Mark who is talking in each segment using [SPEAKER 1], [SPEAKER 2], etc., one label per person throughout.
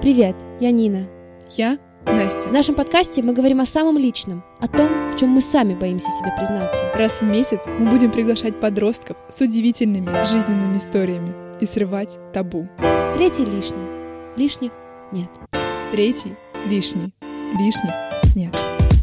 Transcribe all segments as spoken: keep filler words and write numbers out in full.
[SPEAKER 1] Привет, я Нина.
[SPEAKER 2] Я Настя.
[SPEAKER 1] В нашем подкасте мы говорим о самом личном, о том, в чем мы сами боимся себе признаться.
[SPEAKER 2] Раз в месяц мы будем приглашать подростков с удивительными жизненными историями и срывать табу.
[SPEAKER 1] Третий лишний. Лишних нет.
[SPEAKER 2] Третий лишний. Лишних нет.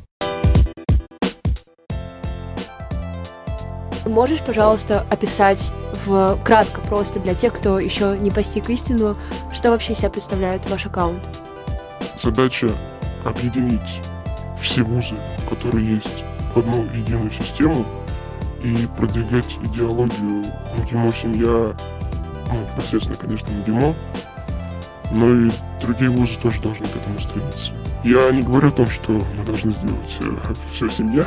[SPEAKER 3] Можешь, пожалуйста, описать в кратко просто для тех, кто еще не постиг истину, что вообще себя представляет ваш аккаунт?
[SPEAKER 4] Задача объединить все вузы, которые есть, в одну единую систему и продвигать идеологию МГИМО «Семья», ну, естественно, конечно, МГИМО, но и другие вузы тоже должны к этому стремиться. Я не говорю о том, что мы должны сделать все семья,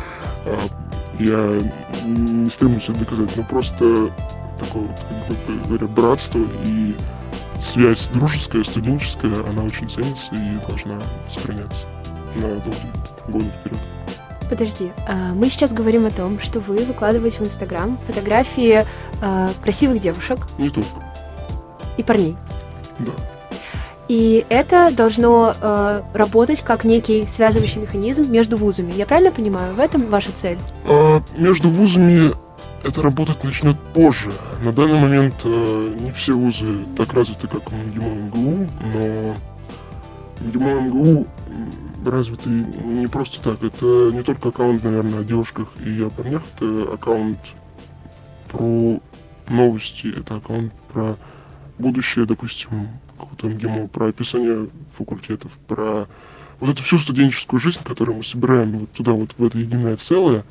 [SPEAKER 4] я не стремлюсь это доказать, но просто такое, как говоря, братство и связь дружеская, студенческая, она очень ценится и должна сохраняться на долгие годы вперед.
[SPEAKER 3] Подожди, мы сейчас говорим о том, что вы выкладываете в Инстаграм фотографии красивых девушек.
[SPEAKER 4] Не только.
[SPEAKER 3] И парней.
[SPEAKER 4] Да.
[SPEAKER 3] И это должно э, работать как некий связывающий механизм между вузами. Я правильно понимаю? В этом ваша цель?
[SPEAKER 4] А, между вузами это работать начнет позже. На данный момент э, не все вузы так развиты, как МГИМО МГУ, но МГИМО МГУ развиты не просто так. Это не только аккаунт, наверное, о девушках и о парнях, это аккаунт про новости, это аккаунт про будущее, допустим, какого-то МГИМО, про описание факультетов, про вот эту всю студенческую жизнь, которую мы собираем вот туда, вот в это единое целое.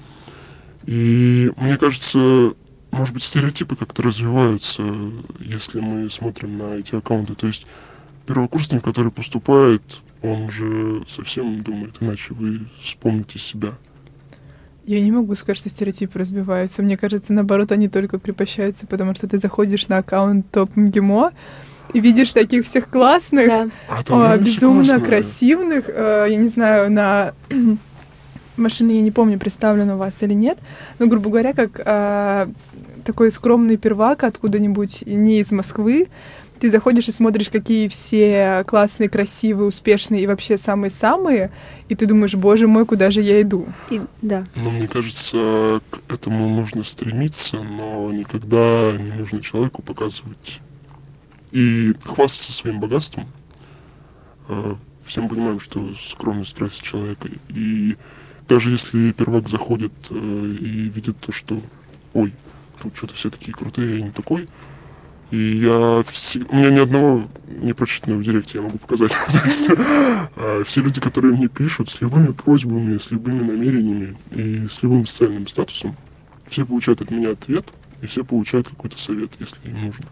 [SPEAKER 4] И мне кажется, может быть, стереотипы как-то развиваются, если мы смотрим на эти аккаунты. То есть первокурсник, который поступает, он же совсем думает иначе. Вы вспомните себя.
[SPEAKER 2] Я не могу сказать, что стереотипы разбиваются. Мне кажется, наоборот, они только крепощаются, потому что ты заходишь на аккаунт ТОП МГИМО и видишь таких всех классных,
[SPEAKER 3] да.
[SPEAKER 2] а, безумно красивых. А, я не знаю, на машине, я не помню, представлено у вас или нет, но, грубо говоря, как а, такой скромный первак откуда-нибудь, не из Москвы, ты заходишь и смотришь, какие все классные, красивые, успешные и вообще самые-самые, и ты думаешь, боже мой, куда же я иду?
[SPEAKER 3] И, да.
[SPEAKER 4] Ну, мне кажется, к этому нужно стремиться, но никогда не нужно человеку показывать и хвастаться своим богатством. Все мы понимаем, что скромность красит человека. И даже если первак заходит и видит то, что ой, тут что-то все такие крутые, я не такой. И я всегда... У меня ни одного непрочитанного в директе я могу показать. Все люди, которые мне пишут с любыми просьбами, с любыми намерениями и с любым социальным статусом, все получают от меня ответ, и все получают какой-то совет, если им нужно.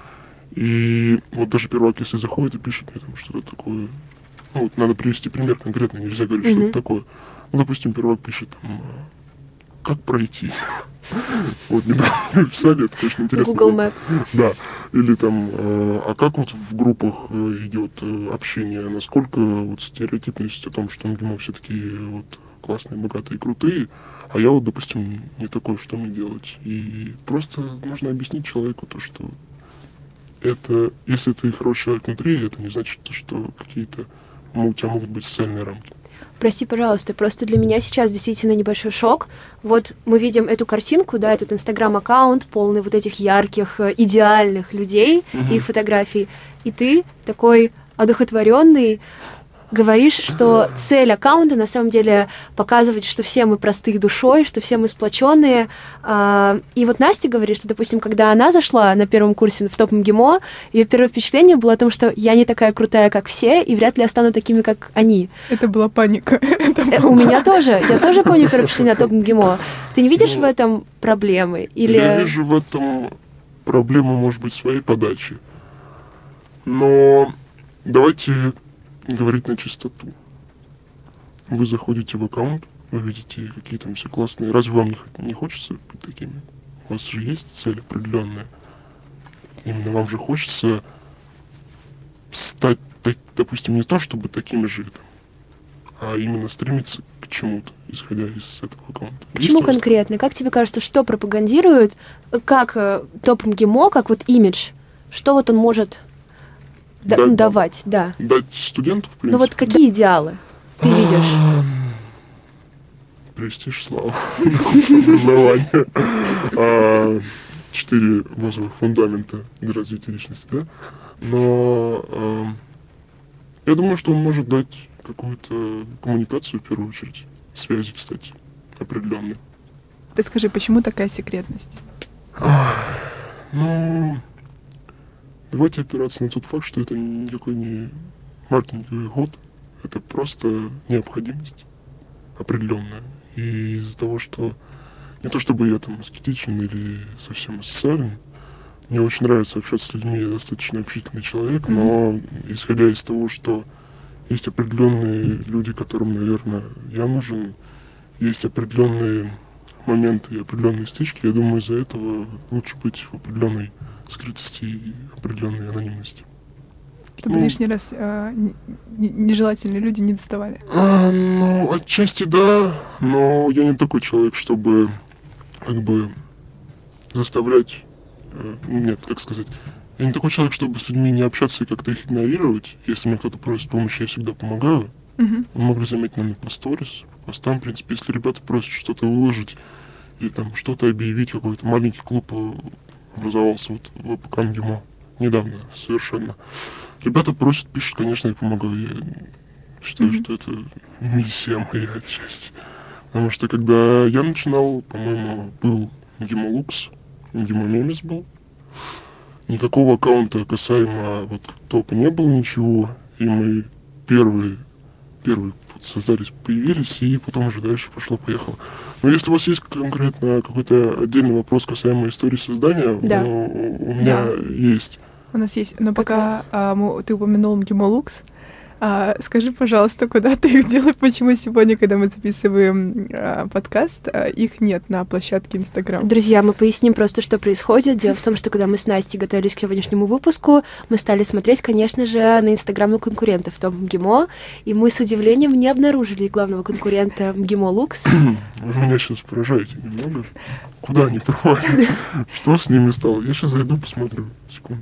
[SPEAKER 4] И вот даже первак, если заходит и пишет мне там что-то такое, ну вот надо привести пример конкретно, нельзя говорить, mm-hmm. что это такое. Ну, допустим, первак пишет там, как пройти. Вот недавно писали, это, конечно, интересно.
[SPEAKER 3] Google Maps.
[SPEAKER 4] Да. Или там, а как вот в группах идет общение, насколько вот стереотипность о том, что МГИМО все такие вот классные, богатые, крутые, а я вот, допустим, не такой, что мне делать. И просто нужно объяснить человеку то, что это, если ты хороший человек внутри, это не значит, что какие-то, у тебя могут быть социальные рамки.
[SPEAKER 3] Прости, пожалуйста, просто для меня сейчас действительно небольшой шок. Вот мы видим эту картинку, да, этот инстаграм-аккаунт, полный вот этих ярких, идеальных людей, угу. их фотографий, и ты такой одухотворенный, говоришь, что цель аккаунта на самом деле показывать, что все мы простые душой, что все мы сплоченные. И вот Настя говорит, что, допустим, когда она зашла на первом курсе в ТОП МГИМО, ее первое впечатление было о том, что я не такая крутая, как все, и вряд ли я стану такими, как они.
[SPEAKER 2] Это была паника. Это была...
[SPEAKER 3] У меня тоже. Я тоже помню первое впечатление о ТОП МГИМО. Ты не видишь ну, в этом проблемы? Или...
[SPEAKER 4] Я вижу в этом проблему, может быть, своей подачи. Но давайте... говорить на чистоту. Вы заходите в аккаунт, вы видите, какие там все классные. Разве вам не, не хочется быть такими? У вас же есть цель определенная. Именно вам же хочется стать, так, допустим, не то, чтобы такими же, там, а именно стремиться к чему-то, исходя из этого аккаунта.
[SPEAKER 3] Почему конкретно? Как тебе кажется, что пропагандирует, как ТОП МГИМО, как вот имидж, что вот он может Да,
[SPEAKER 4] дать,
[SPEAKER 3] давать, да.
[SPEAKER 4] дать студенту, в принципе.
[SPEAKER 3] Ну вот какие идеалы ты видишь?
[SPEAKER 4] Престиж, слава, образование. А, Четыре базовых фундамента для развития личности, да? Но а, я думаю, что он может дать какую-то коммуникацию, в первую очередь. Связи, кстати, определенные.
[SPEAKER 2] Расскажи, почему такая секретность?
[SPEAKER 4] Ну, давайте опираться на тот факт, что это никакой не маркетинговый ход. Это просто необходимость определенная. И из-за того, что не то чтобы я там аскетичен или совсем асоциален, мне очень нравится общаться с людьми, я достаточно общительный человек, но исходя из того, что есть определенные люди, которым, наверное, я нужен, есть определенные моменты и определенные стычки, я думаю, из-за этого лучше быть в определенной скрытости и определенной анонимности.
[SPEAKER 2] Чтобы
[SPEAKER 4] Ну,
[SPEAKER 2] лишний раз а, не- не- нежелательные люди не доставали.
[SPEAKER 4] А, ну, отчасти да, но я не такой человек, чтобы как бы заставлять... э, Нет, как сказать... Я не такой человек, чтобы с людьми не общаться и как-то их игнорировать. Если мне кто-то просит помощи, я всегда помогаю.
[SPEAKER 2] Мгм.
[SPEAKER 4] Вы могли заметить, наверное, по сторис, по постам, в принципе, если ребята просят что-то выложить или там что-то объявить, какой-то маленький клуб э, образовался вот в ВПК МГИМО недавно совершенно. Ребята просят, пишут, конечно, я помогаю. Я считаю,
[SPEAKER 2] Мгм.
[SPEAKER 4] что это миссия моя отчасти. Потому что когда я начинал, по-моему, был МГИМО Лукс, МГИМО Мемес был. Никакого аккаунта касаемо вот топа не было ничего. И мы первые, первые вот создались, появились, и потом уже дальше пошло-поехало. Но если у вас есть конкретно какой-то отдельный вопрос касаемо истории создания,
[SPEAKER 3] Да.
[SPEAKER 4] ну, у меня
[SPEAKER 2] Да.
[SPEAKER 4] есть.
[SPEAKER 2] У нас есть, но
[SPEAKER 3] Как
[SPEAKER 2] пока
[SPEAKER 3] раз.
[SPEAKER 2] а, мы- ты упомянул МГИМО Лукс, а, скажи, пожалуйста, куда ты их делаешь, почему сегодня, когда мы записываем а, подкаст, а, их нет на площадке Инстаграм?
[SPEAKER 3] Друзья, мы поясним просто, что происходит. Дело в том, что когда мы с Настей готовились к сегодняшнему выпуску, мы стали смотреть, конечно же, на инстаграмы конкурентов ТОП МГИМО, и мы с удивлением не обнаружили главного конкурента МГИМО Лукс.
[SPEAKER 4] Вы меня сейчас поражаете немного. Куда они пропали? Что с ними стало? Я сейчас зайду, посмотрю. Секунду.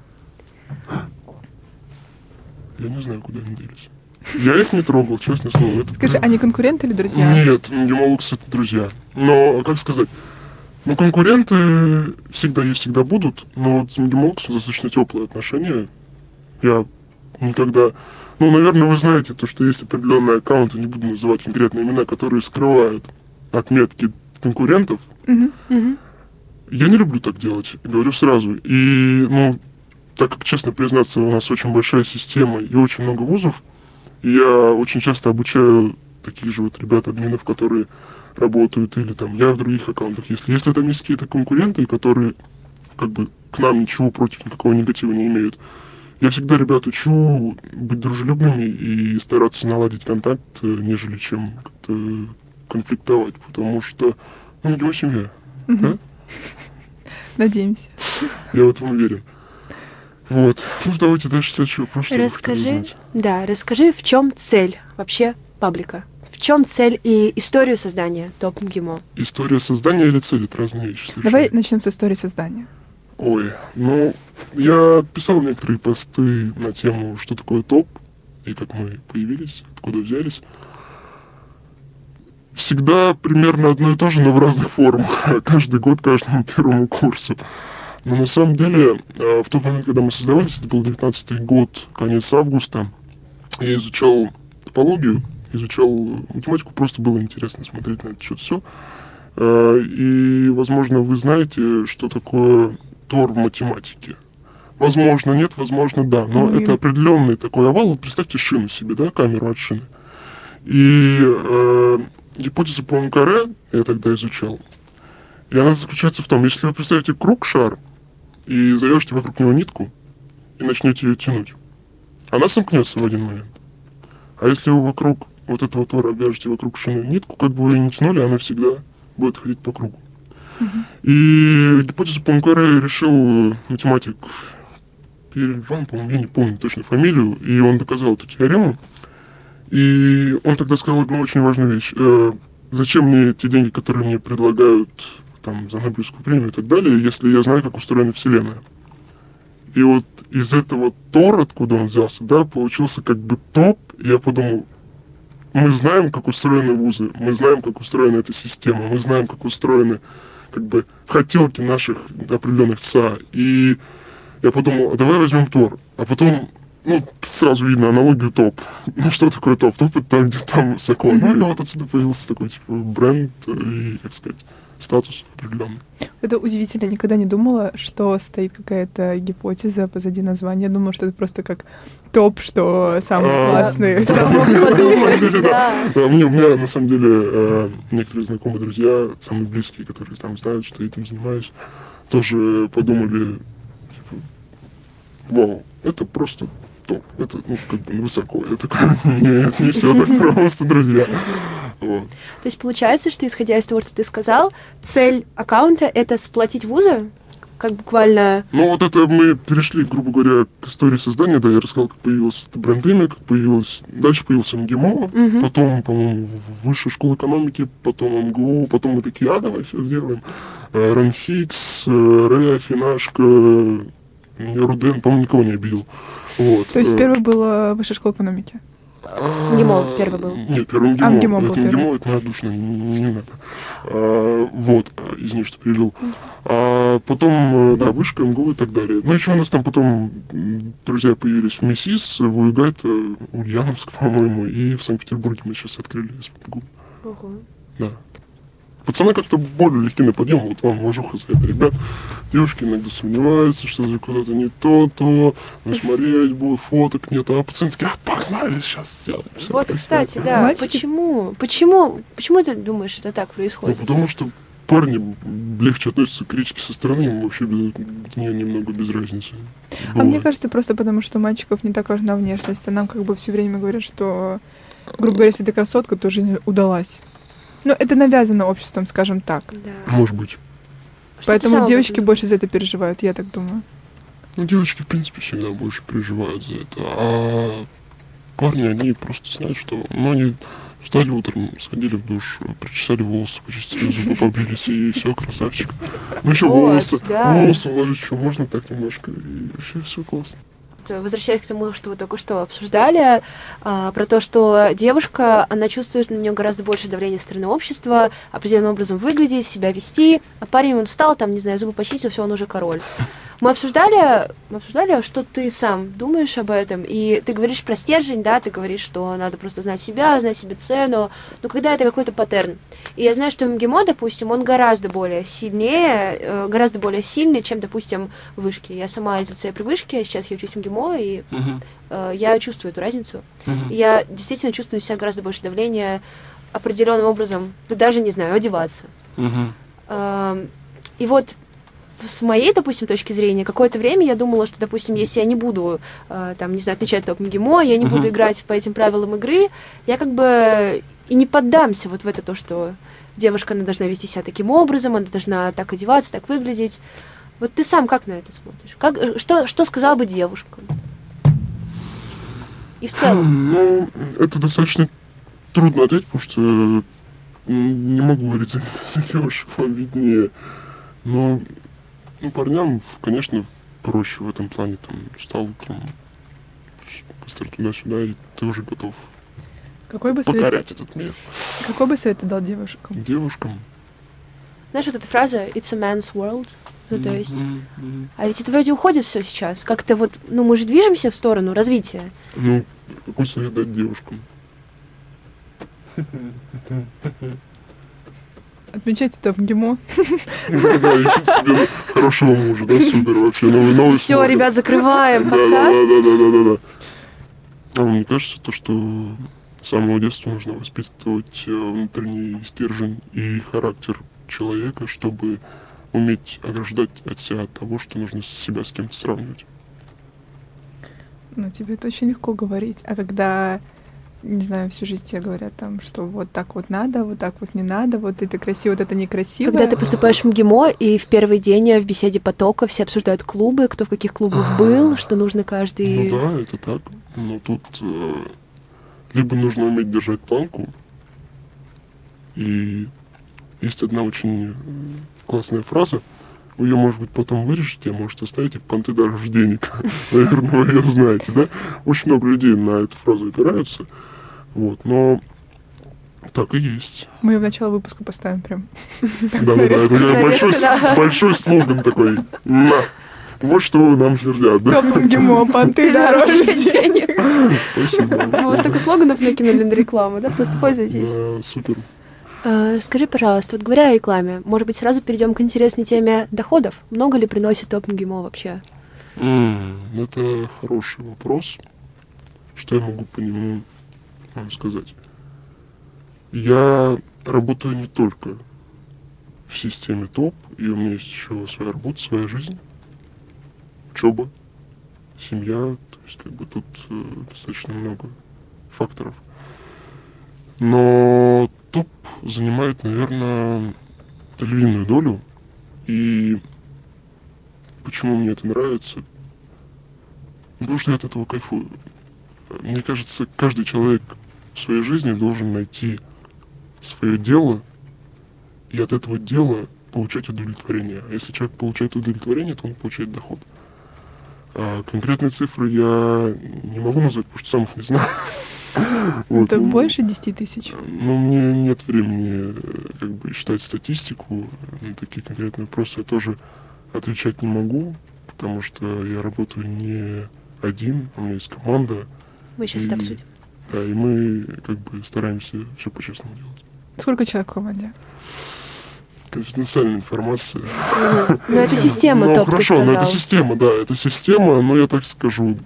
[SPEAKER 4] Я не знаю, куда они делись. Я их не трогал, честное слово. Это
[SPEAKER 2] Скажи,
[SPEAKER 4] прям-
[SPEAKER 2] они конкуренты или друзья?
[SPEAKER 4] Нет, Гемолукс — это друзья. Но, как сказать, ну, конкуренты всегда есть, всегда будут, но вот с Гемолуксом достаточно теплые отношения. Я никогда... Ну, наверное, вы знаете, то, что есть определенные аккаунты, не буду называть конкретные имена, которые скрывают отметки конкурентов.
[SPEAKER 2] Мгм.
[SPEAKER 3] Мгм.
[SPEAKER 4] Я не люблю так делать, говорю сразу. И, ну, так как, честно признаться, у нас очень большая система и очень много вузов, и я очень часто обучаю таких же вот ребят-админов, которые работают, или там я в других аккаунтах. Если, если там есть какие-то конкуренты, которые как бы к нам ничего против никакого негатива не имеют, я всегда ребят учу быть дружелюбными и стараться наладить контакт, э, нежели чем как-то конфликтовать, потому что, ну, мы семья,
[SPEAKER 2] Мгм.
[SPEAKER 4] да?
[SPEAKER 2] Надеемся.
[SPEAKER 4] Я в этом уверен. Вот. Ну, давайте дальше следующий вопрос. что вы хотели
[SPEAKER 3] Расскажи,
[SPEAKER 4] узнать.
[SPEAKER 3] да, расскажи, в чем цель вообще паблика? В чем цель и историю создания ТОП МГИМО?
[SPEAKER 4] История создания или цель — это разные вещи совершенно.
[SPEAKER 2] Давай начнем с истории создания.
[SPEAKER 4] Ой, ну, я писал некоторые посты на тему, что такое топ, и как мы появились, откуда взялись. Всегда примерно одно и то же, но в разных формах. Каждый год каждому первому курсу. Но на самом деле, э, в тот момент, когда мы создавались, это был девятнадцатый год, конец августа, я изучал топологию, изучал математику, просто было интересно смотреть на это что-то все. И, возможно, вы знаете, что такое Тор в математике. Возможно, нет, возможно, да. Но
[SPEAKER 2] Мы-
[SPEAKER 4] это определенный такой овал. Вот представьте шину себе, да, камеру от шины. И э, гипотеза Пуанкаре я тогда изучал. И она заключается в том, если вы представите круг-шар и завяжете вокруг него нитку и начнете ее тянуть, она сомкнется в один момент. А если вы вокруг вот этого тора обвяжете вокруг шины нитку, как бы вы ее не тянули, она всегда будет ходить по кругу. И гипотезу Пуанкаре решил математик Перельван, по-моему, я не помню точно фамилию, и он доказал эту теорему. И он тогда сказал одну очень важную вещь. Э, зачем мне те деньги, которые мне предлагают там, за Нобелевскую премию и так далее, если я знаю, как устроена Вселенная? И вот из этого Тор, откуда он взялся, да, получился как бы топ. И я подумал, мы знаем, как устроены вузы, мы знаем, как устроена эта система, мы знаем, как устроены как бы хотелки наших определенных ЦА. И я подумал, а давай возьмем Тор. А потом, ну, сразу видно аналогию топ. Ну, что такое топ? Топ — это там, где там высоко. Ну, и вот отсюда появился такой, типа, бренд и, как сказать, статус определенный.
[SPEAKER 2] Это удивительно. Я никогда не думала, что стоит какая-то гипотеза позади названия. Я думала, что это просто как топ, что самый
[SPEAKER 4] А,
[SPEAKER 2] классный.
[SPEAKER 4] да,
[SPEAKER 2] самый
[SPEAKER 4] на самом
[SPEAKER 2] крутой.
[SPEAKER 4] деле, да. Да, мне- У меня, на самом деле, э, некоторые знакомые друзья, самые близкие, которые там знают, что я этим занимаюсь, тоже подумали, типа, вау, это просто топ, это, ну, как бы, высоко. Я такой, нет, не все так просто, друзья. Вот.
[SPEAKER 3] То есть получается, что, исходя из того, что ты сказал, цель аккаунта — это сплотить вузы? Как буквально...
[SPEAKER 4] Ну, вот это мы перешли, грубо говоря, к истории создания, да, я рассказал, как появилось это бренд-имя, как появилось... Дальше появился МГИМО,
[SPEAKER 3] Мгм.
[SPEAKER 4] потом, по-моему, Высшая школа экономики, потом МГУ, потом мы такие, а, давай все сделаем. Э, Ранфикс, э, Ре, Финашка, Руден, по-моему, никого не обидел. Вот.
[SPEAKER 2] То есть
[SPEAKER 4] э,
[SPEAKER 2] первый была Высшая школа экономики.
[SPEAKER 4] а,
[SPEAKER 3] МГИМО первый был.
[SPEAKER 4] Нет, первый МГИМО.
[SPEAKER 2] А, МГИМО был
[SPEAKER 4] это
[SPEAKER 2] первый.
[SPEAKER 4] МГИМО, это моя душная, не, не надо. А, вот, а, извини, что перевел. А потом, э, да, вышка, МГУ и так далее. Ну, еще у нас там потом м, друзья появились в МИСИС, в УИГАТ, э, Ульяновск, по-моему, и в Санкт-Петербурге мы сейчас открыли СПБГУ.
[SPEAKER 3] Ого.
[SPEAKER 4] Да. Пацаны как-то более легки на подъем, вот вам уважуха за это, ребят. Девушки иногда сомневаются, что за куда-то не то, то, смотреть будет, фоток нет, а пацаны такие, а, погнали, сейчас сделаем. всё
[SPEAKER 3] Вот,
[SPEAKER 4] красиво».
[SPEAKER 3] кстати, да,
[SPEAKER 2] Мальчики-
[SPEAKER 3] почему? Почему? Почему ты думаешь, это так
[SPEAKER 4] Ну,
[SPEAKER 3] происходит?
[SPEAKER 4] потому что парни легче относятся к критике со стороны, им вообще без, мне немного без разницы.
[SPEAKER 2] А мне
[SPEAKER 4] Бывает.
[SPEAKER 2] кажется, просто потому, что у мальчиков не так важна внешность, а нам как бы все время говорят, что, грубо говоря, если ты красотка, то жизнь удалась. Ну, это навязано обществом, скажем так.
[SPEAKER 3] Да.
[SPEAKER 4] Может быть.
[SPEAKER 3] Что ты
[SPEAKER 2] Поэтому
[SPEAKER 3] сам об
[SPEAKER 2] девочки
[SPEAKER 3] этом
[SPEAKER 2] больше за это переживают, я так думаю.
[SPEAKER 4] Ну, девочки, в принципе, всегда больше переживают за это. А парни, они просто знают, что... Ну, они встали утром, сходили в душ, причесали волосы, почистили зубы, побрились, и все, красавчик. Ну, еще
[SPEAKER 3] Вот,
[SPEAKER 4] волосы.
[SPEAKER 3] да.
[SPEAKER 4] Волосы уложить еще можно так немножко, и вообще все классно.
[SPEAKER 3] Возвращаясь к тому, что вы только что обсуждали, а, про то, что девушка, она чувствует на нее гораздо больше давления со стороны общества, определенным образом выглядеть, себя вести, а парень, он встал, там, не знаю, зубы почистил, все, он уже король. Мы обсуждали, мы обсуждали, что ты сам думаешь об этом, и ты говоришь про стержень, да, ты говоришь, что надо просто знать себя, знать себе цену, но когда это какой-то паттерн. И я знаю, что МГИМО, допустим, он гораздо более сильнее, э, гораздо более сильный, чем, допустим, в вышке. Я сама из лицея при вышке, сейчас я учусь в МГИМО, и э, я чувствую эту разницу. И я действительно чувствую на себя гораздо больше давления определенным образом, да даже, не знаю, одеваться. Эм, И вот с моей, допустим, точки зрения, какое-то время я думала, что, допустим, если я не буду, э, там, не знаю, отмечать топ МГИМО, я не
[SPEAKER 4] Мгм.
[SPEAKER 3] буду играть по этим правилам игры, я как бы и не поддамся вот в это то, что девушка, она должна вести себя таким образом, она должна так одеваться, так выглядеть. Вот ты сам как на это смотришь? Как, э, что, что сказала бы девушка? И в целом.
[SPEAKER 4] Ну, это достаточно трудно ответить, потому что м, не могу говорить за, за девушек, вам виднее. Но ну, парням, в- конечно, проще в этом плане. Там, встал утром, с- быстро туда-сюда, и ты уже готов
[SPEAKER 2] Какой бы совет,
[SPEAKER 4] покорять этот мир.
[SPEAKER 2] какой бы совет ты дал девушкам?
[SPEAKER 4] Девушкам.
[SPEAKER 3] Знаешь, вот эта фраза «it's a man's world», ну, то есть...
[SPEAKER 4] М, м.
[SPEAKER 3] А ведь это вроде уходит все сейчас. Как-то вот, ну, мы же движемся в сторону развития.
[SPEAKER 4] Ну, какой совет дать девушкам?
[SPEAKER 2] Отмечайте топ МГИМО.
[SPEAKER 4] Ну да, ищите себе хорошего мужа, да, супер вообще. Новый, новый
[SPEAKER 3] Все,
[SPEAKER 4] смотрим.
[SPEAKER 3] ребят, закрываем
[SPEAKER 4] Да, да,
[SPEAKER 3] подкаст.
[SPEAKER 4] да, да, да, да, да. А мне кажется, то, что с самого детства нужно воспитывать э, внутренний стержень и характер человека, чтобы уметь ограждать от себя от того, что нужно себя с кем-то сравнивать.
[SPEAKER 2] Ну, тебе это очень легко говорить. А когда, не знаю, всю жизнь тебе говорят там, что вот так вот надо, вот так вот не надо, вот это красиво, вот это некрасиво.
[SPEAKER 3] Когда ты поступаешь в МГИМО, и в первый день в беседе потока все обсуждают клубы, кто в каких клубах был, что нужно каждый...
[SPEAKER 4] Ну да, это так. Но тут э, либо нужно уметь держать планку, и есть одна очень э, классная фраза, Вы ее, может быть, потом вырежете, может, оставите понты дороже денег. Наверное, вы ее знаете, да? Очень много людей на эту фразу опираются. Вот, но так и есть.
[SPEAKER 2] Мы ее в начало выпуска поставим прям.
[SPEAKER 4] Да-да-да, это как большой, большой слоган такой. На. Вот что нам твердят, да?
[SPEAKER 2] Топ МГИМО, понты дороже денег.
[SPEAKER 4] Спасибо.
[SPEAKER 3] Мы у вас только слоганов накинули на рекламу, да? Просто пользуйтесь.
[SPEAKER 4] Да, супер.
[SPEAKER 3] А, Скажи, пожалуйста, вот говоря о рекламе, может быть, сразу перейдем к интересной теме доходов? Много ли приносит топ МГИМО вообще?
[SPEAKER 4] М, Это хороший вопрос. Что я могу по нему вам сказать? Я работаю не только в системе топ, и у меня есть еще своя работа, своя жизнь, учеба, семья. То есть как бы тут э, достаточно много факторов. Но топ занимает, наверное, львиную долю. И почему мне это нравится? Ну, потому что я от этого кайфую. Мне кажется, каждый человек в своей жизни должен найти свое дело и от этого дела получать удовлетворение. А если человек получает удовлетворение, то он получает доход. А конкретные цифры я не могу назвать, потому что сам их не знаю. Вот,
[SPEAKER 2] Это
[SPEAKER 4] ну,
[SPEAKER 2] больше десяти тысяч.
[SPEAKER 4] Ну, мне нет времени э, как бы считать статистику на такие конкретные вопросы. Я тоже отвечать не могу, потому что я работаю не один, у меня есть команда.
[SPEAKER 3] Мы сейчас это
[SPEAKER 4] И-
[SPEAKER 3] обсудим.
[SPEAKER 4] Да, и мы как бы стараемся все по-честному делать.
[SPEAKER 2] Сколько человек в команде?
[SPEAKER 4] Конфиденциальная информация.
[SPEAKER 3] Но это система
[SPEAKER 4] Ну,
[SPEAKER 3] топ, ты
[SPEAKER 4] хорошо, но это
[SPEAKER 3] сказал.
[SPEAKER 4] система, да, это система, но я так скажу,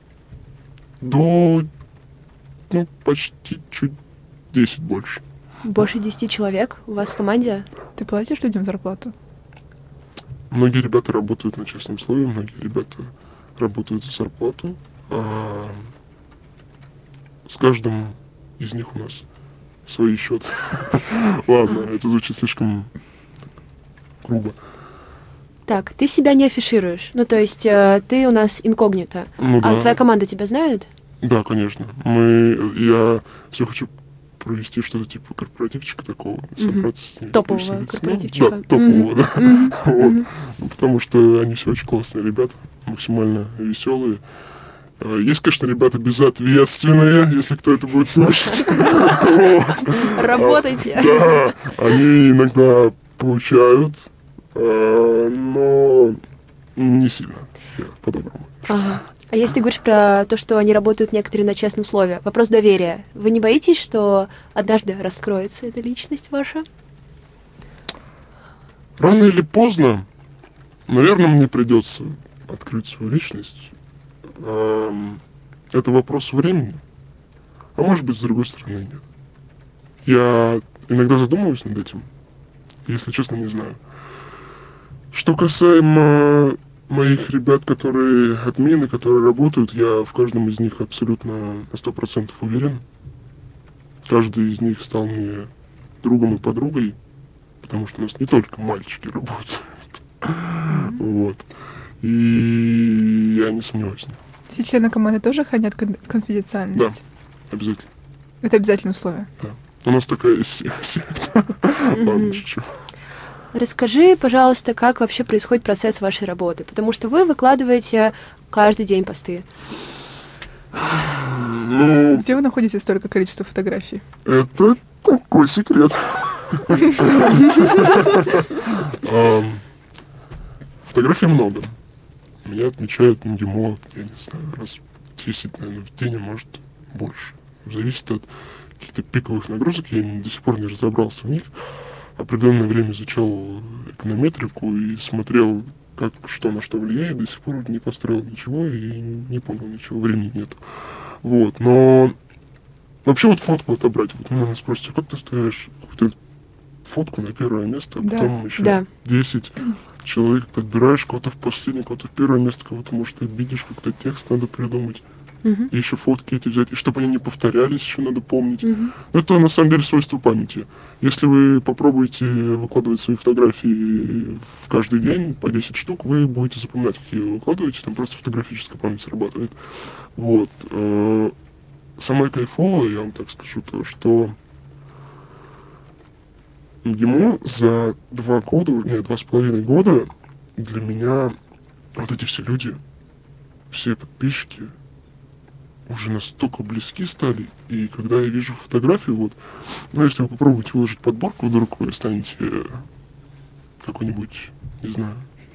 [SPEAKER 4] до, ну, почти чуть десять больше.
[SPEAKER 3] Больше десяти человек у вас в команде?
[SPEAKER 2] Ты платишь людям зарплату?
[SPEAKER 4] Многие ребята работают на честном слове, многие ребята работают за зарплату. А с каждым из них у нас свои счеты. Ладно, это звучит слишком грубо.
[SPEAKER 3] Так, ты себя не афишируешь. Ну, то есть э, ты у нас инкогнито.
[SPEAKER 4] Ну
[SPEAKER 3] А
[SPEAKER 4] да.
[SPEAKER 3] твоя команда тебя знает?
[SPEAKER 4] Да, конечно. Мы, я все хочу провести что-то типа корпоративчика такого, собраться с ними,
[SPEAKER 3] Топового
[SPEAKER 4] повеселиться. Ну,
[SPEAKER 3] корпоративчика.
[SPEAKER 4] да, топового, да. Вот. Ну, потому что они все очень классные ребята, максимально веселые. А, Есть, конечно, ребята безответственные, если кто это будет слушать. Вот.
[SPEAKER 3] Работайте!
[SPEAKER 4] Да, они иногда получают, а, но не сильно. Я по-доброму.
[SPEAKER 3] Ага. А если ты говоришь про то, что они работают некоторые на честном слове, вопрос доверия. Вы не боитесь, что однажды раскроется эта личность ваша?
[SPEAKER 4] Рано или поздно, наверное, мне придется открыть свою личность. Ам, Это вопрос времени. А может быть, с другой стороны, нет. Я иногда задумываюсь над этим. Если честно, не знаю. Что касаемо моих ребят, которые админы, которые работают, я в каждом из них абсолютно на сто процентов уверен. Каждый из них стал мне другом и подругой, потому что у нас не только мальчики работают. Вот. И я не сомневаюсь.
[SPEAKER 2] Все члены команды тоже хранят кон- конфиденциальность?
[SPEAKER 4] Обязательно.
[SPEAKER 2] Это обязательное условие.
[SPEAKER 4] У нас такая есть се- секта. Ладно, шучу.
[SPEAKER 3] Расскажи, пожалуйста, как вообще происходит процесс вашей работы, потому что вы выкладываете каждый день посты.
[SPEAKER 4] Ну,
[SPEAKER 2] Где вы находите столько количества фотографий?
[SPEAKER 4] это такой секрет. Ам, Фотографий много. Меня отмечают МГИМО, я не знаю, раз десять, наверное, в день, а может больше. Зависит от каких-то пиковых нагрузок, я не- до сих пор не разобрался в них. Определенное время изучал эконометрику и смотрел, как что на что влияет. До сих пор не построил ничего и не понял ничего, времени нет. Вот, но вообще вот фотку отобрать. Вот меня спросите, как ты ставишь какую-то фотку на первое место, а
[SPEAKER 2] Да,
[SPEAKER 4] потом еще
[SPEAKER 3] да.
[SPEAKER 4] десять человек подбираешь, кого-то в последний, кого-то в первое место, кого-то, может, обидишь, как-то текст надо придумать.
[SPEAKER 3] Мгм.
[SPEAKER 4] И еще фотки эти взять, и чтобы они не повторялись, еще надо помнить.
[SPEAKER 3] Мгм.
[SPEAKER 4] Это на самом деле свойство памяти. Если вы попробуете выкладывать свои фотографии в каждый день по десять штук, вы будете запоминать, какие вы выкладываете, там просто фотографическая память срабатывает. Вот. Э, Самое кайфовое, я вам так скажу, то, что МГИМО за два года, нет, два с половиной года для меня вот эти все люди, все подписчики уже настолько близки стали, и когда я вижу фотографию, вот, ну, если вы попробуете выложить подборку вдруг, вы станете какой-нибудь, не знаю,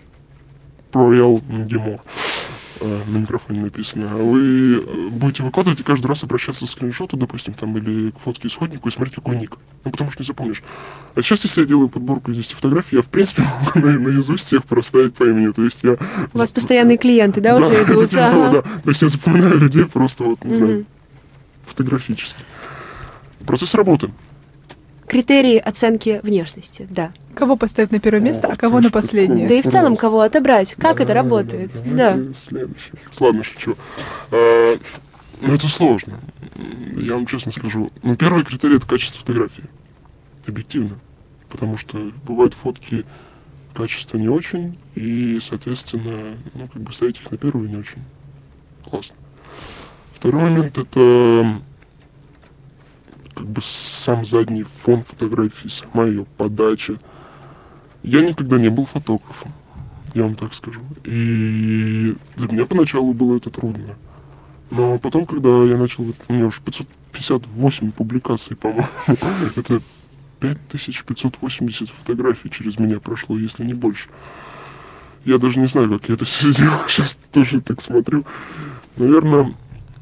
[SPEAKER 4] Проял Демо, на микрофоне написано, а вы будете выкладывать и каждый раз обращаться к скриншоту, допустим, там, или к фотке исходнику и смотреть, какой ник. Ну, потому что не запомнишь. А сейчас, если я делаю подборку из десяти фотографий, я, в принципе, могу на, наизусть всех проставить по имени. То есть я...
[SPEAKER 3] У вас постоянные клиенты, да,
[SPEAKER 4] да,
[SPEAKER 3] уже идут?
[SPEAKER 4] Типа того, да. То есть я запоминаю людей просто, вот, не
[SPEAKER 3] Мгм.
[SPEAKER 4] знаю, фотографически. Процесс работы.
[SPEAKER 3] Критерии оценки внешности, да.
[SPEAKER 2] Кого поставить на первое место,
[SPEAKER 4] Ох
[SPEAKER 2] а кого
[SPEAKER 4] ты
[SPEAKER 2] на
[SPEAKER 4] ж
[SPEAKER 2] последнее?
[SPEAKER 3] Да и в целом кого отобрать, как
[SPEAKER 4] Да,
[SPEAKER 3] это работает,
[SPEAKER 4] да.
[SPEAKER 3] да.
[SPEAKER 4] Следующий. Ладно, шучу. А, ну, это сложно. Я вам честно скажу. Ну, первый критерий — это качество фотографии. Объективно. Потому что бывают фотки качества не очень, и, соответственно, ну, как бы ставить их на первую не очень классно. Второй момент — это как бы сам задний фон фотографии, сама ее подача. Я никогда не был фотографом, я вам так скажу. И для меня поначалу было это трудно. Но потом, когда я начал, у меня уже пятьсот пятьдесят восемь публикаций, по-моему, это пять тысяч пятьсот восемьдесят фотографий через меня прошло, если не больше. Я даже не знаю, как я это все сделал, сейчас тоже так смотрю. Наверное,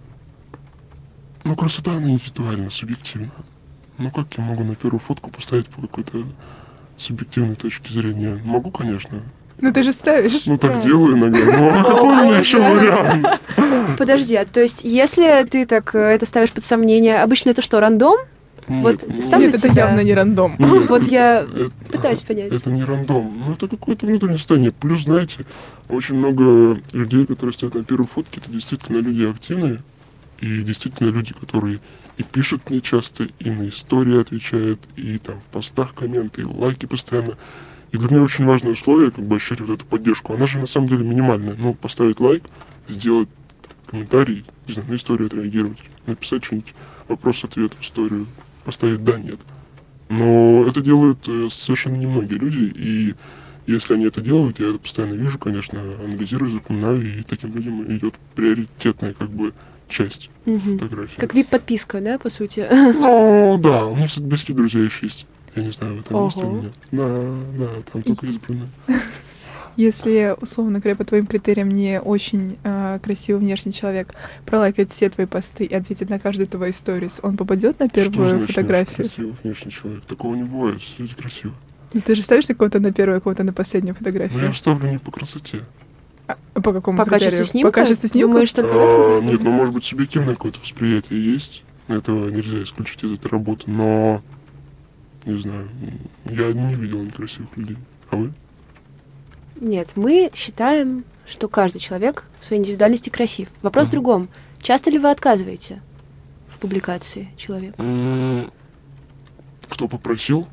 [SPEAKER 4] ну, красота, она индивидуальна, субъективна. Ну, как я могу на первую фотку поставить по какой-то субъективной точке зрения? Могу, конечно.
[SPEAKER 2] Ну ты же ставишь.
[SPEAKER 4] Ну, так
[SPEAKER 3] Да.
[SPEAKER 4] делаю иногда. Ну, а какой у меня еще вариант?
[SPEAKER 3] Подожди, а то есть, если ты так э, это ставишь под сомнение, обычно это что, рандом? Вот
[SPEAKER 4] Нет,
[SPEAKER 3] ставлю
[SPEAKER 2] Нет, это
[SPEAKER 3] тебя.
[SPEAKER 2] явно не рандом.
[SPEAKER 4] нет,
[SPEAKER 3] Вот
[SPEAKER 4] это-
[SPEAKER 3] я
[SPEAKER 4] это-
[SPEAKER 3] пытаюсь понять.
[SPEAKER 4] Это не рандом. Ну, это какое-то внутреннее состояние. Плюс, знаете, очень много людей, которые стоят на первой фотке, это действительно люди активные. И действительно люди, которые и пишут мне часто, и на истории отвечают, и там в постах комменты, и лайки постоянно. И для меня очень важное условие, как бы ощущать вот эту поддержку. Она же на самом деле минимальная. Ну, поставить лайк, сделать комментарий, не знаю, на историю отреагировать, написать что-нибудь, вопрос-ответ в историю, поставить «да», «нет». Но это делают э, совершенно немногие люди, и если они это делают, я это постоянно вижу, конечно, анализирую, запоминаю, и таким людям идет приоритетная как бы часть
[SPEAKER 3] Мгм.
[SPEAKER 4] фотографии.
[SPEAKER 3] Как вип-подписка, да, по сути?
[SPEAKER 4] Ну, да, у меня, кстати, близкие друзья еще есть. Я не знаю, в этом есть у
[SPEAKER 3] Ого.
[SPEAKER 4] меня. Да, да, там только избранные.
[SPEAKER 2] Если, условно говоря, по твоим критериям не очень э, красивый внешний человек пролайкает все твои посты и ответит на каждую твою сторис, он попадет на
[SPEAKER 4] Что
[SPEAKER 2] первую
[SPEAKER 4] значит
[SPEAKER 2] фотографию?
[SPEAKER 4] красивый внешний человек? Такого не бывает, все люди красивые.
[SPEAKER 2] Ну, ты же ставишь на кого-то на первую, а кого-то на последнюю
[SPEAKER 4] Но
[SPEAKER 2] фотографию.
[SPEAKER 4] я ставлю не по красоте.
[SPEAKER 2] А по какому
[SPEAKER 3] По
[SPEAKER 2] критерию?
[SPEAKER 3] качеству снимка?
[SPEAKER 2] По качеству снимка?
[SPEAKER 3] Думаешь, только в этом?
[SPEAKER 4] А, нет, ну, может быть, субъективное какое-то восприятие есть. Этого нельзя исключить из этой работы, но, не знаю, я не видел некрасивых людей. А вы?
[SPEAKER 3] Нет, мы считаем, что каждый человек в своей индивидуальности красив. Вопрос в
[SPEAKER 4] Мгм.
[SPEAKER 3] другом. Часто ли вы отказываете в публикации человека?
[SPEAKER 4] М, Кто попросил,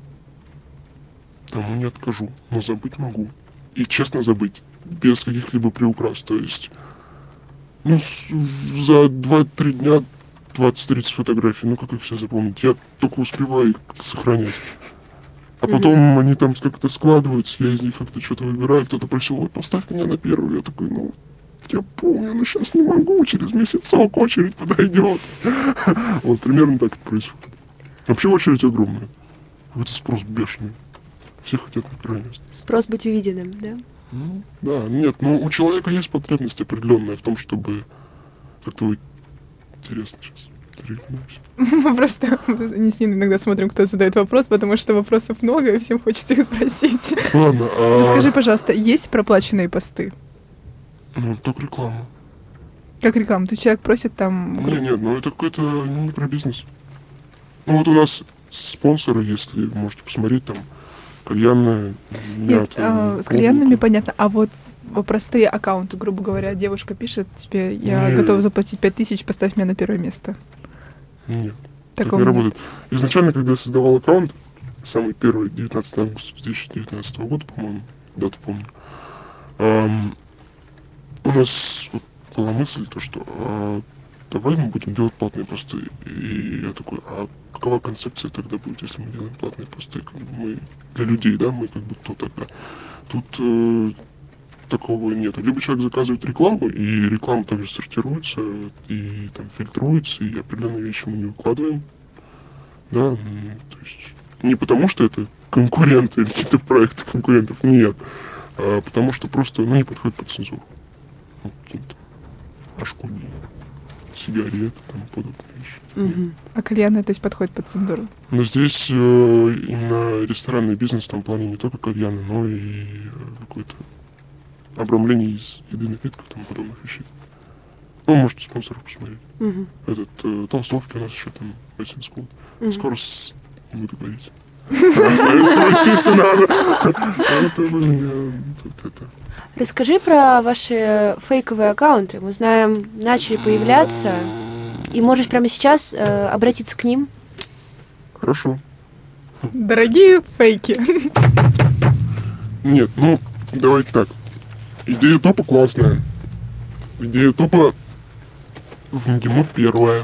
[SPEAKER 4] тому не откажу, но забыть могу. И честно забыть, без каких-либо приукрас. То есть, ну, с- за два-три дня двадцать-тридцать фотографий, ну как их все запомнить? Я только успеваю их сохранять. А потом они там как-то складываются, я из них как-то что-то выбираю, кто-то просил, ой, поставь меня на первую. Я такой, ну, я помню, но сейчас не могу, через месяцок очередь подойдет. Вот примерно так это происходит. Вообще очередь огромная. Это спрос бешеный. Все хотят на первое место.
[SPEAKER 3] Спрос быть увиденным, да?
[SPEAKER 4] Ну, да, нет, ну у человека есть потребность определенная в том, чтобы как-то вы интересно сейчас.
[SPEAKER 2] Мы просто не с ним иногда смотрим, кто задает вопрос, потому что вопросов много, и всем хочется их спросить.
[SPEAKER 4] Ладно, а...
[SPEAKER 2] Расскажи, пожалуйста, есть проплаченные посты?
[SPEAKER 4] Ну, только реклама.
[SPEAKER 2] Как реклама? То есть человек просит там...
[SPEAKER 4] Не, нет, ну это какой-то ну, не про бизнес. Ну вот у нас спонсоры, если вы можете посмотреть, там, кальянная,
[SPEAKER 2] Нет,
[SPEAKER 4] мята,
[SPEAKER 2] а, с
[SPEAKER 4] клубника.
[SPEAKER 2] кальянными понятно, а вот вот простые аккаунты, грубо говоря, девушка пишет тебе, я
[SPEAKER 4] Не.
[SPEAKER 2] готова заплатить пять тысяч, поставь меня на первое место.
[SPEAKER 4] Нет, так
[SPEAKER 2] Такого
[SPEAKER 4] не
[SPEAKER 2] нет.
[SPEAKER 4] работает. Изначально, когда я создавал аккаунт, самый первый, девятнадцатого августа две тысячи девятнадцатого года, по-моему, дату помню, ам, у нас вот была мысль, то, что а, давай мы будем делать платные посты. И я такой, а какова концепция тогда будет, если мы делаем платные посты? Как бы мы для людей, да, мы как бы кто тогда? Тут э, такого нет. Либо человек заказывает рекламу, и реклама также сортируется, и там фильтруется, и определенные вещи мы не выкладываем. Да, ну, то есть не потому, что это конкуренты или какие-то проекты конкурентов, нет, а потому что просто, ну, не подходит под цензуру. Ну, какие-то ашкуни, сигареты, там, подобные вещи.
[SPEAKER 3] Мгм.
[SPEAKER 2] А кальянная, то есть, подходит под цензуру?
[SPEAKER 4] Но здесь э, именно ресторанный бизнес в том плане не только кальяны, но и э, какое-то обрамление из еды, напитков и тому подобных вещей. Ну, можете спонсоров посмотреть.
[SPEAKER 3] Мгм.
[SPEAKER 4] Этот, э, толстовки у нас еще там, Western School.
[SPEAKER 3] Мгм.
[SPEAKER 4] Скоро с... не буду говорить. Естественно, это блин, тут это.
[SPEAKER 3] Расскажи про ваши фейковые аккаунты. Мы знаем, начали появляться, и можешь прямо сейчас э, обратиться к ним.
[SPEAKER 4] Хорошо.
[SPEAKER 2] Дорогие фейки.
[SPEAKER 4] Нет, ну, давайте так. Идея топа классная. Идея топа в МГИМО первая.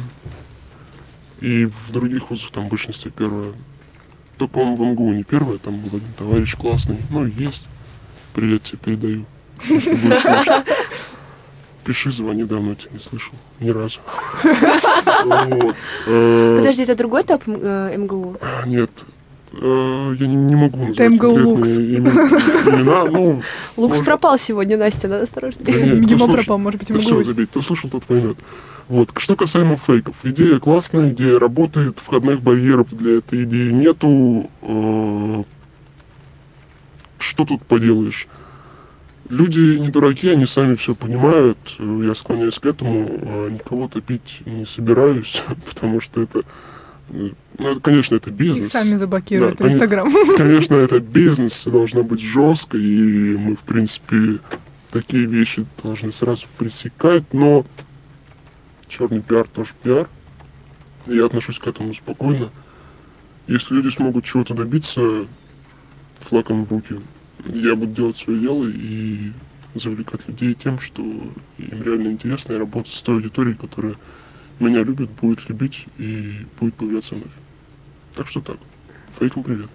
[SPEAKER 4] И в других вузах там в большинстве первая. То, по-моему, в МГУ не первая, там был один товарищ классный. Ну, есть. Привет тебе передаю. Если будешь слушать. Пиши, звони, давно тебя не слышал. Ни разу. Вот. Э,
[SPEAKER 3] Подожди, это другой топ э, МГУ?
[SPEAKER 4] а, Нет. Э, Я не не могу назвать
[SPEAKER 2] Это МГУ Лукс.
[SPEAKER 4] конкретные име- имена. Ну,
[SPEAKER 3] Лукс
[SPEAKER 4] может-
[SPEAKER 3] пропал сегодня, Настя, надо
[SPEAKER 4] Да
[SPEAKER 3] осторожнее.
[SPEAKER 4] нет, кто
[SPEAKER 2] МГИМО
[SPEAKER 4] слушал-
[SPEAKER 2] пропал, может быть,
[SPEAKER 4] Да все,
[SPEAKER 2] МГУ.
[SPEAKER 4] забей, кто слушал, тот поймет. Вот. Что касаемо фейков. Идея классная, идея работает, входных барьеров для этой идеи нету. Э, Что тут поделаешь? Люди не дураки, они сами все понимают. Э, Я склоняюсь к этому. а Никого топить не собираюсь, потому что это... э, Ну, это, конечно, это
[SPEAKER 2] Их
[SPEAKER 4] бизнес.
[SPEAKER 2] сами заблокируют
[SPEAKER 4] Да,
[SPEAKER 2] в Инстаграм.
[SPEAKER 4] Конечно, это бизнес, все должно быть жестко, и мы, в принципе, такие вещи должны сразу пресекать, но черный пиар тоже пиар. И я отношусь к этому спокойно. Если люди смогут чего-то добиться, флаг им в руки. Я буду делать свое дело и завлекать людей тем, что им реально интересно, и работать с той аудиторией, которая меня любит, будет любить и будет появляться вновь. Так что так. Фейкам привет.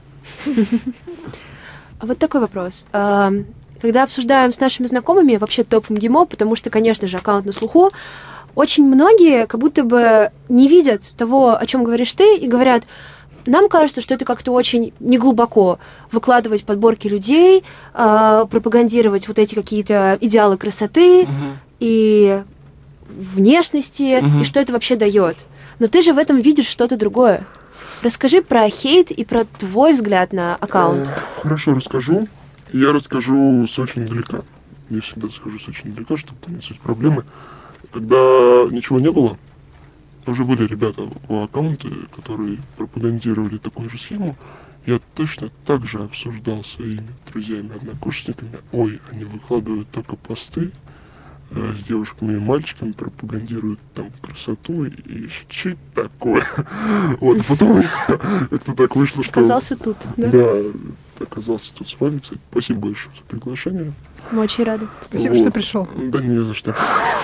[SPEAKER 3] А вот такой вопрос. А, Когда обсуждаем с нашими знакомыми вообще топ МГИМО, потому что, конечно же, аккаунт на слуху, очень многие как будто бы не видят того, о чем говоришь ты, и говорят, нам кажется, что это как-то очень неглубоко выкладывать подборки людей, а, пропагандировать вот эти какие-то идеалы красоты и внешности,
[SPEAKER 4] Мгм.
[SPEAKER 3] и что это вообще дает. Но ты же в этом видишь что-то другое. Расскажи про хейт и про твой взгляд на аккаунт.
[SPEAKER 4] Э, Хорошо, расскажу. Я расскажу с очень далека. Я всегда скажу с очень далека, чтобы понять суть проблемы. Когда ничего не было, уже были ребята у аккаунта, которые пропагандировали такую же схему. Я точно так же обсуждал своими друзьями, однокурсниками. Ой, они выкладывают только посты э, с девушками и мальчиками, пропагандируют там красоту и что такое. Вот, а потом как-то так вышло, что...
[SPEAKER 3] Оказался тут, да?
[SPEAKER 4] Да, оказался тут с вами, кстати. Спасибо большое за приглашение.
[SPEAKER 3] Мы очень рады.
[SPEAKER 2] Спасибо,
[SPEAKER 4] Вот.
[SPEAKER 2] что пришел.
[SPEAKER 4] Да не за что.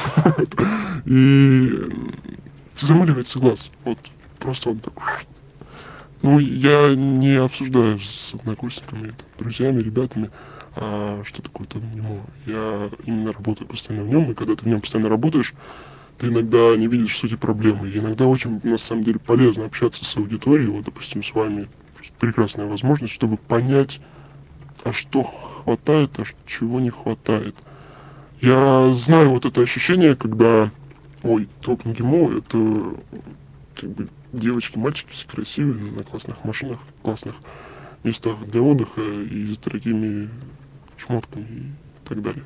[SPEAKER 4] И замыливается глаз. Вот просто он так. Ну, я не обсуждаю с однокурсниками, там, друзьями, ребятами, а что такое там МГИМО. Я именно работаю постоянно в нем, и когда ты в нем постоянно работаешь, ты иногда не видишь сути проблемы. И иногда очень, на самом деле, полезно общаться с аудиторией, вот, допустим, с вами. Прекрасная возможность, чтобы понять, а что хватает, а чего не хватает. Я знаю вот это ощущение, когда, ой, топ МГИМО, это как бы девочки, мальчики все красивые, на классных машинах, классных местах для отдыха и с дорогими шмотками и так далее.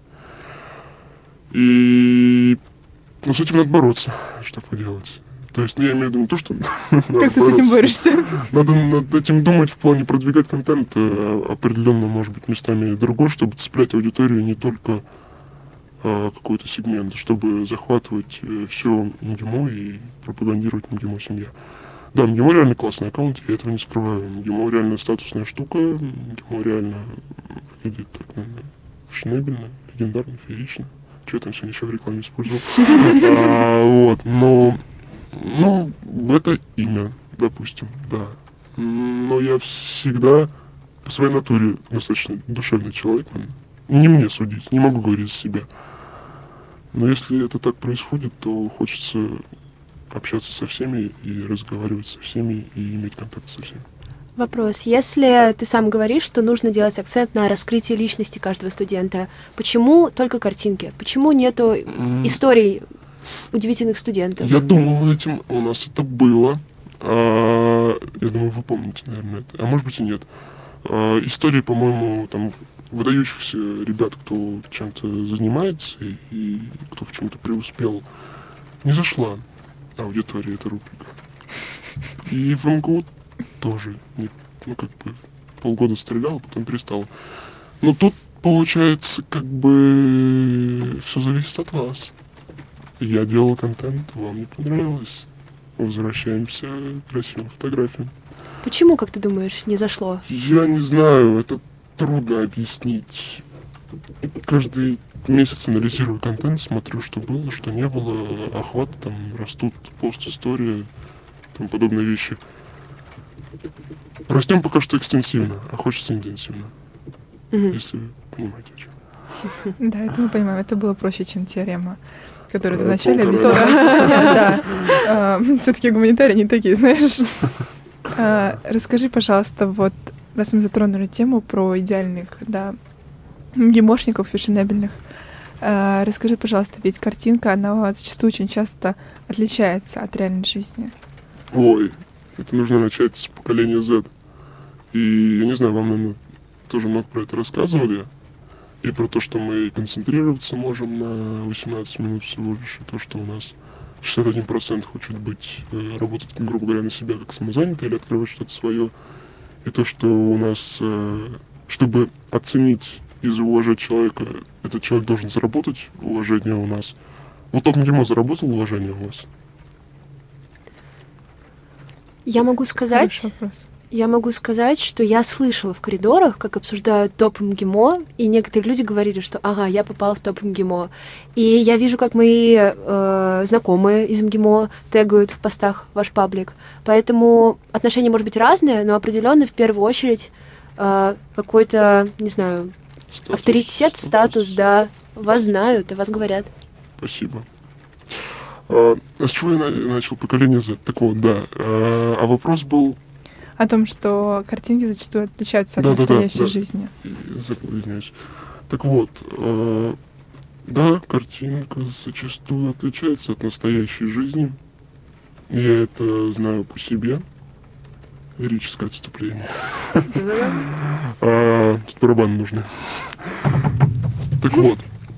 [SPEAKER 4] И ну, с этим надо бороться, что поделать. То есть, ну, я имею в виду не то, что...
[SPEAKER 2] Как ты с этим борешься?
[SPEAKER 4] Надо над этим думать в плане продвигать контент э, определенно, может быть, местами другой, чтобы цеплять аудиторию не только э, какой-то сегмент, чтобы захватывать э, все МГИМО и пропагандировать МГИМО семья. Да, МГИМО реально классный аккаунт, я этого не скрываю. МГИМО реально статусная штука, МГИМО реально выглядит так, наверное, фешенебельно, легендарно, феерично. что я там сегодня еще в рекламе использовал. А, вот, но, ну, в это имя, допустим, да. Но я всегда по своей натуре достаточно душевный человек. Не мне судить, не могу говорить за себя. Но если это так происходит, то хочется общаться со всеми и разговаривать со всеми и иметь контакт со всеми.
[SPEAKER 3] Вопрос. Если ты сам говоришь, что нужно делать акцент на раскрытие личности каждого студента, почему только картинки? Почему нету mm. историй удивительных студентов?
[SPEAKER 4] Я думал над этим, у нас это было. А, я думаю, вы помните, наверное, это. А может быть и нет. А, истории, по-моему, там выдающихся ребят, кто чем-то занимается и, и кто в чем-то преуспел, не зашла аудитория эта рубрика. И в МГУ тоже, не, ну, как бы, полгода стрелял, потом перестал. Но тут, получается, как бы, все зависит от вас. Я делал контент, вам не понравилось. Возвращаемся к красивым фотографиям.
[SPEAKER 3] Почему, как ты думаешь, не зашло?
[SPEAKER 4] Я не знаю, это трудно объяснить. Каждый месяц анализирую контент, смотрю, что было, что не было. Охваты там растут, пост-история, там подобные вещи. Растем пока что экстенсивно, а хочется интенсивно. Mm-hmm. Если вы понимаете, о чем.
[SPEAKER 2] Да, это мы понимаем. Это было проще, чем теорема, которую ты вначале объяснила. Да. Все-таки гуманитарии не такие, знаешь. Расскажи, пожалуйста, вот раз мы затронули тему про идеальных, да, гимошников фешенебельных, расскажи, пожалуйста, ведь картинка, она зачастую очень часто отличается от реальной жизни.
[SPEAKER 4] Ой, это нужно начать с поколения Z. И я не знаю, вам, наверное, тоже много про это рассказывали. И про то, что мы концентрироваться можем на восемнадцать минут всего лишь. И то, что у нас шестьдесят один процент хочет быть, работать, грубо говоря, на себя как самозанятый или открывать что-то свое. И то, что у нас, чтобы оценить и зауважать человека, этот человек должен заработать уважение у нас. Вот топ-МГИМО заработал уважение у вас?
[SPEAKER 3] Я могу сказать, я могу сказать, что я слышала в коридорах, как обсуждают топ МГИМО, и некоторые люди говорили, что ага, я попала в топ МГИМО. И я вижу, как мои э, знакомые из МГИМО тегают в постах ваш паблик. Поэтому отношения, может быть, разные, но определенно в первую очередь э, какой-то, не знаю, статус, авторитет, статус, статус, да, вас знают, о вас говорят.
[SPEAKER 4] Спасибо. А, а с чего я на- начал? Поколение Z. Так вот, да. А, а вопрос был...
[SPEAKER 2] О том, что картинки зачастую отличаются от да, настоящей да, да, да. жизни.
[SPEAKER 4] Так вот, э, да, картинка зачастую отличается от настоящей жизни. Я это знаю по себе. Лирическое отступление. Тут барабаны нужны. Так вот,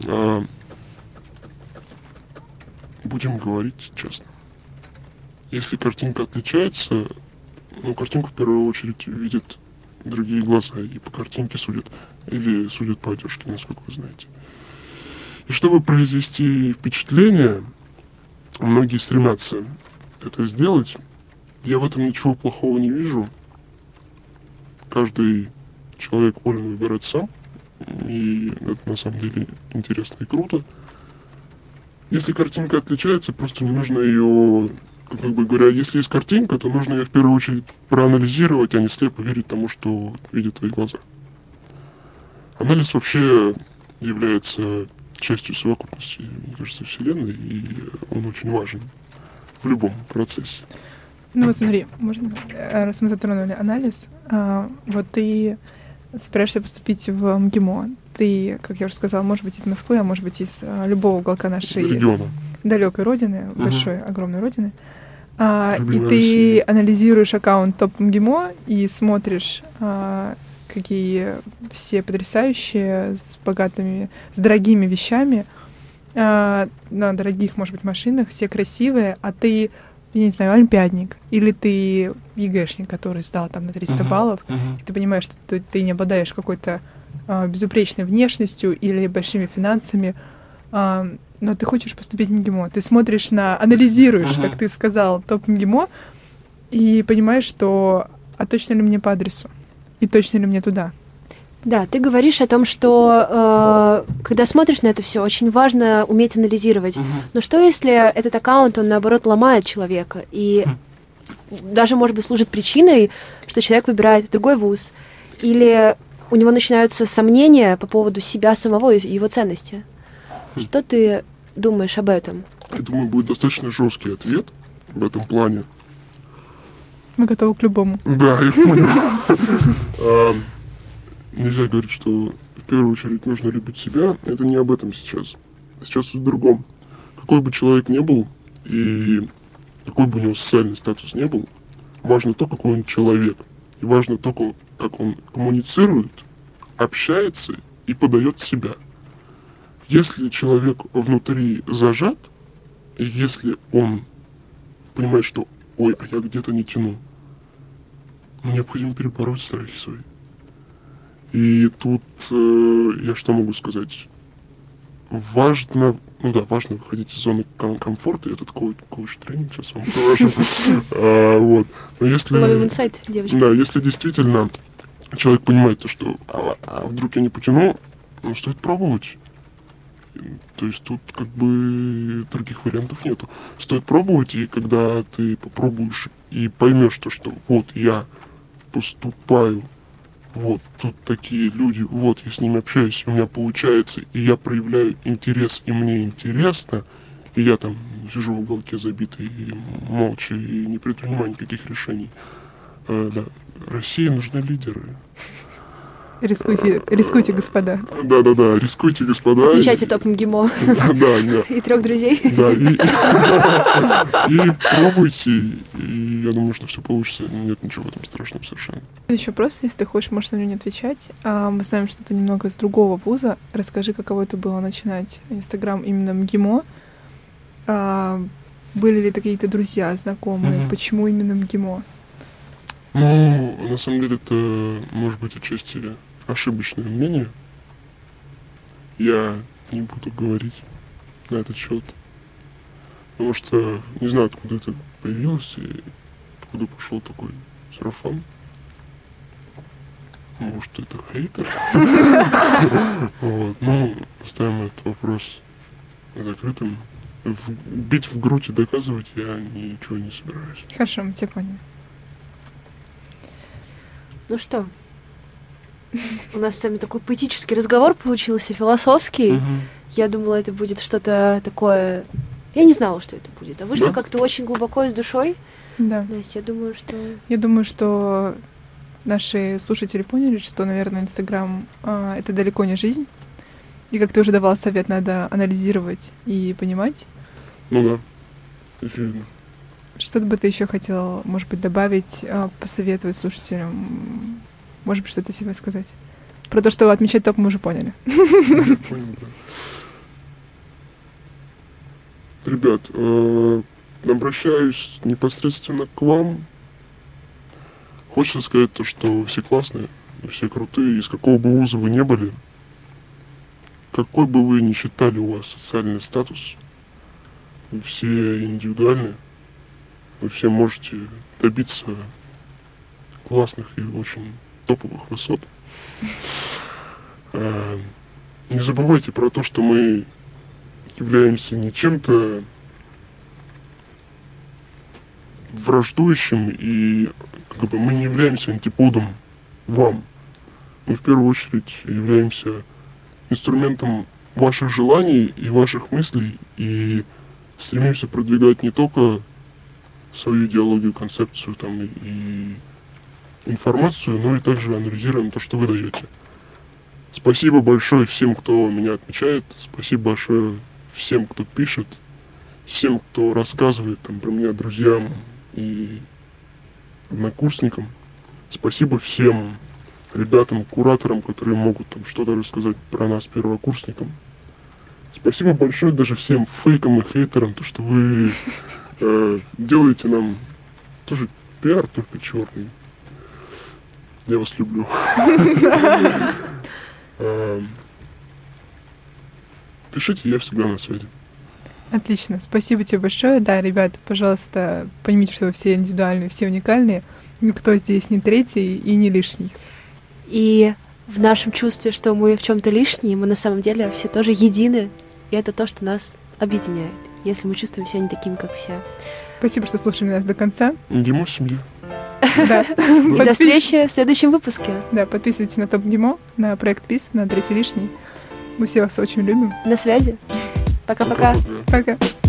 [SPEAKER 4] будем говорить честно. Если картинка отличается, ну, картинку в первую очередь видят другие глаза, и по картинке судят, или судят по одежке, насколько вы знаете. И чтобы произвести впечатление, многие стремятся это сделать. Я в этом ничего плохого не вижу. Каждый человек волен выбирать сам, и это на самом деле интересно и круто. Если картинка отличается, просто не нужно ее... Как бы говоря, если есть картинка, то нужно ее в первую очередь проанализировать, а не слепо верить тому, что видят твои глаза. Анализ вообще является частью совокупности, мне кажется, Вселенной, и он очень важен в любом процессе.
[SPEAKER 2] Ну вот смотри, можно, раз мы затронули анализ, вот ты собираешься поступить в МГИМО. Ты, как я уже сказала, может быть из Москвы, а может быть из любого уголка нашей
[SPEAKER 4] региона,
[SPEAKER 2] далекой родины, угу. большой, огромной родины. А, и ты
[SPEAKER 4] Россия.
[SPEAKER 2] анализируешь аккаунт топ МГИМО и смотришь, а, какие все потрясающие, с богатыми, с дорогими вещами, а, на дорогих, может быть, машинах, все красивые, а ты, я не знаю, олимпиадник, или ты ЕГЭшник, который сдал там на триста uh-huh, баллов, uh-huh. и ты понимаешь, что ты, ты не обладаешь какой-то а, безупречной внешностью или большими финансами, а, но ты хочешь поступить в МГИМО. Ты смотришь на, анализируешь, uh-huh. как ты сказал, топ МГИМО, и понимаешь, что а точно ли мне по адресу? И точно ли мне туда?
[SPEAKER 3] Да, ты говоришь о том, что э, когда смотришь на это все, очень важно уметь анализировать.
[SPEAKER 4] Мгм.
[SPEAKER 3] Но что если этот аккаунт, он наоборот ломает человека и даже, может быть, служит причиной, что человек выбирает другой вуз, или у него начинаются сомнения по поводу себя самого и его ценности. Что ты думаешь об этом?
[SPEAKER 4] Я думаю, будет достаточно жесткий ответ в этом плане.
[SPEAKER 2] Мы готовы к любому.
[SPEAKER 4] Да, я понял. А, Нельзя говорить, что в первую очередь нужно любить себя. Это не об этом сейчас. Сейчас суть в другом. Какой бы человек ни был, и какой бы у него социальный статус не был, важно то, какой он человек. И важно то, ко- как он коммуницирует, общается и подает себя. Если человек внутри зажат, и если он понимает, что «ой, а я где-то не тяну», ну, необходимо перебороть страхи свои. И тут э, я что могу сказать? Важно, ну да, важно выходить из зоны ком- комфорта. Это такой коуч-тренинг сейчас вам покажу. А, вот. Но если,
[SPEAKER 3] Ловим инсайт, девочки.
[SPEAKER 4] да, если действительно человек понимает, то, что а, а вдруг я не потяну, ну, стоит пробовать. То есть тут как бы других вариантов нету. Стоит пробовать, и когда ты попробуешь и поймешь, то, что вот я поступаю, вот тут такие люди, вот я с ними общаюсь, у меня получается, и я проявляю интерес, и мне интересно, и я там сижу в уголке забитый, и молча, и не предпринимаю никаких решений. Э, да, России нужны лидеры.
[SPEAKER 2] Рискуйте, рискуйте, господа.
[SPEAKER 4] Да-да-да, рискуйте, господа.
[SPEAKER 3] Включайте топ МГИМО
[SPEAKER 4] Да, да.
[SPEAKER 3] и трех друзей.
[SPEAKER 4] Да, и, и пробуйте, и я думаю, что все получится. Нет ничего в этом страшного совершенно.
[SPEAKER 2] Еще просто, если ты хочешь, можешь на него не отвечать. А, мы знаем, что ты немного с другого вуза. Расскажи, каково это было начинать Инстаграм именно МГИМО. А, были ли какие-то друзья, знакомые?
[SPEAKER 4] Мгм.
[SPEAKER 2] Почему именно МГИМО?
[SPEAKER 4] Ну, на самом деле, это может быть отчасти ошибочное мнение. Я не буду говорить на этот счет. Потому что не знаю, откуда это появилось и откуда пошел такой сарафан. Может, это хейтер? Вот. Ну, оставим этот вопрос закрытым. В- Бить в грудь и доказывать я ничего не собираюсь.
[SPEAKER 2] Хорошо, мы тебя поняли.
[SPEAKER 3] Ну что, у нас с вами такой поэтический разговор получился, философский.
[SPEAKER 4] Мгм.
[SPEAKER 3] Я думала, это будет что-то такое... Я не знала, что это будет. А вышло
[SPEAKER 4] Да?
[SPEAKER 3] как-то очень глубоко и с душой.
[SPEAKER 2] Да.
[SPEAKER 3] Настя, я думаю, что...
[SPEAKER 2] Я думаю, что наши слушатели поняли, что, наверное, Инстаграм а, это далеко не жизнь. И как ты уже давал совет, надо анализировать и понимать.
[SPEAKER 4] Ну да. Очевидно.
[SPEAKER 2] Что бы ты еще хотел, может быть, добавить, а, посоветовать слушателям? Может быть, что-то себе сказать? Про то, что отмечать топ, мы уже поняли.
[SPEAKER 4] Я понял, да. Ребят, э, обращаюсь непосредственно к вам. Хочется сказать то, что все классные, все крутые, из какого бы вуза вы не были, какой бы вы ни считали у вас социальный статус, вы все индивидуальны, вы все можете добиться классных и очень топовых высот. Э, Не забывайте про то, что мы являемся не чем-то враждующим, и как бы мы не являемся антиподом вам. Мы в первую очередь являемся инструментом ваших желаний и ваших мыслей, и стремимся продвигать не только свою идеологию, концепцию там, и, и информацию, но и также анализируем то, что вы даете. Спасибо большое всем, кто меня отмечает. Спасибо большое всем, кто пишет, всем, кто рассказывает там, про меня друзьям и однокурсникам. Спасибо всем ребятам, кураторам, которые могут там что-то рассказать про нас, первокурсникам. Спасибо большое даже всем фейкам и хейтерам, то, что вы э, делаете нам тоже пиар, только черный. Я вас люблю. Эм, Пишите, я всегда на связи.
[SPEAKER 2] Отлично, спасибо тебе большое. Да, ребят, пожалуйста, поймите, что вы все индивидуальные, все уникальные. Никто здесь не третий и не лишний.
[SPEAKER 3] И в нашем чувстве, что мы в чем-то лишние, мы на самом деле все тоже едины, и это то, что нас объединяет, если мы чувствуем себя не такими, как все.
[SPEAKER 2] Спасибо, что слушали нас до конца.
[SPEAKER 4] ГИМО семья.
[SPEAKER 2] Да.
[SPEAKER 3] И до встречи в следующем выпуске.
[SPEAKER 2] Да, подписывайтесь на Топ ГИМО, на проект ПИС, на Третий лишний. Мы все вас очень любим.
[SPEAKER 3] На связи. Пока-пока.
[SPEAKER 2] Пока.